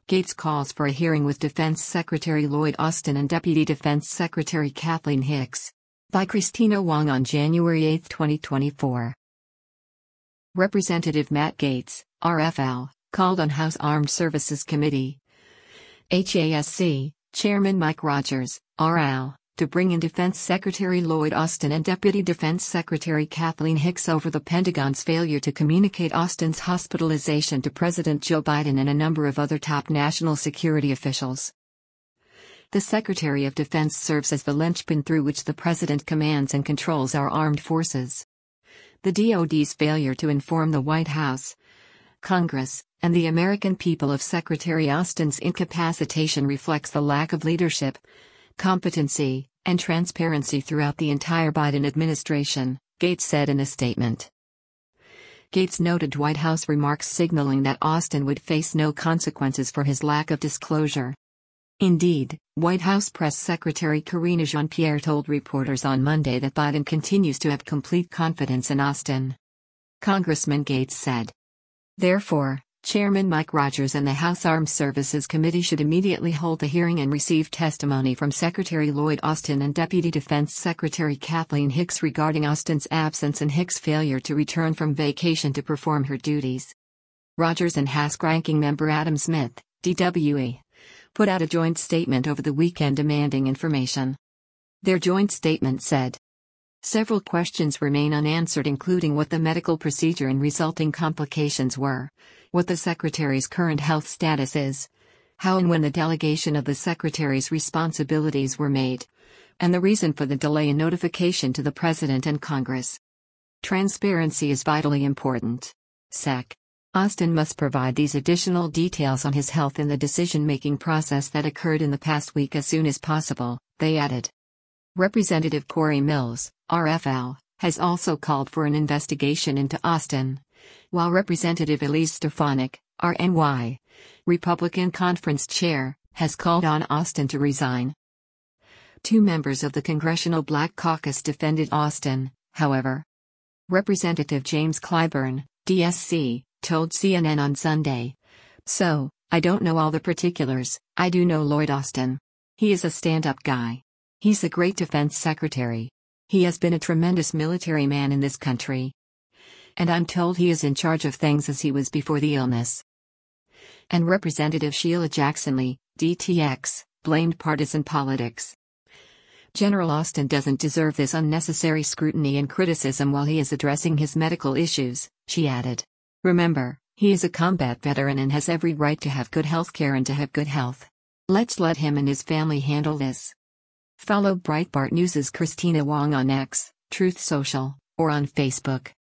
Gaetz calls for a hearing with Defense Secretary Lloyd Austin and Deputy Defense Secretary Kathleen Hicks. By Christina Wong on January 8, 2024. Representative Matt Gaetz, RFL, called on House Armed Services Committee. HASC, Chairman Mike Rogers, RL, to bring in Defense Secretary Lloyd Austin and Deputy Defense Secretary Kathleen Hicks over the Pentagon's failure to communicate Austin's hospitalization to President Joe Biden and a number of other top national security officials. The Secretary of Defense serves as the linchpin through which the President commands and controls our armed forces. The DoD's failure to inform the White House, Congress, and the American people of Secretary Austin's incapacitation reflects the lack of leadership, competency, and transparency throughout the entire Biden administration, Gaetz said in a statement. Gaetz noted White House remarks signaling that Austin would face no consequences for his lack of disclosure. Indeed, White House Press Secretary Karine Jean-Pierre told reporters on Monday that Biden continues to have complete confidence in Austin. Congressman Gaetz said. Therefore, Chairman Mike Rogers and the House Armed Services Committee should immediately hold a hearing and receive testimony from Secretary Lloyd Austin and Deputy Defense Secretary Kathleen Hicks regarding Austin's absence and Hicks' failure to return from vacation to perform her duties. Rogers and HASC Ranking Member Adam Smith, DWE, put out a joint statement over the weekend demanding information. Their joint statement said, several questions remain unanswered, including what the medical procedure and resulting complications were, what the Secretary's current health status is, how and when the delegation of the Secretary's responsibilities were made, and the reason for the delay in notification to the President and Congress. Transparency is vitally important. Sec. Austin must provide these additional details on his health in the decision-making process that occurred in the past week as soon as possible, they added. Representative Corey Mills, RFL, has also called for an investigation into Austin, while Representative Elise Stefanik, RNY, Republican Conference Chair, has called on Austin to resign. Two members of the Congressional Black Caucus defended Austin, however. Representative James Clyburn, DSC, told CNN on Sunday. So, I don't know all the particulars, I do know Lloyd Austin. He is a stand-up guy. He's a great defense secretary. He has been a tremendous military man in this country. And I'm told he is in charge of things as he was before the illness. And Representative Sheila Jackson Lee, DTX, blamed partisan politics. General Austin doesn't deserve this unnecessary scrutiny and criticism while he is addressing his medical issues, she added. Remember, he is a combat veteran and has every right to have good health care and to have good health. Let's let him and his family handle this. Follow Breitbart News' Christina Wong on X, Truth Social, or on Facebook.